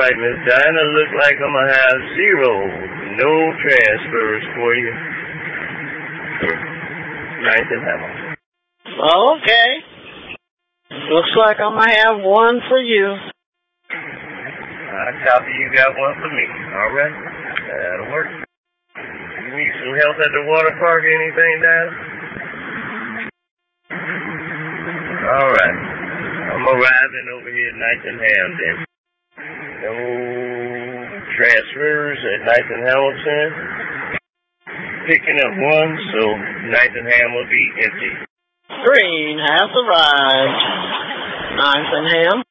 right, Miss Diana. Look like I'm gonna have 0. No transfers for you. Ninth and Hamilton. Okay. Looks like I'm gonna have 1 for you. I copy. You got 1 for me. All right. That'll work. You need some help at the water park? Anything, Diana? All right. I'm arriving over here at Ninth and Ham then. No transfers at Ninth and Hamilton. Picking up 1, so Ninth and Ham will be empty. Green has arrived. Ninth and Ham.